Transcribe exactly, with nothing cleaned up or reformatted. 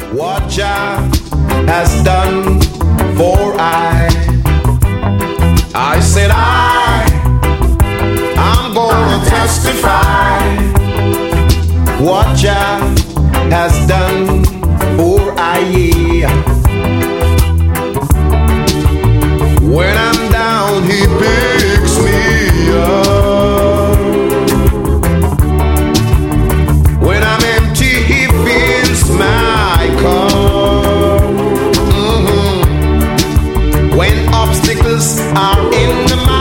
what Jah has done for I. I said I, I'm gonna testify what Jah has done for I. Yeah. When I'm down, He picks me up. When I'm empty, He fills my cup. Mm-hmm. When obstacles are in the mind,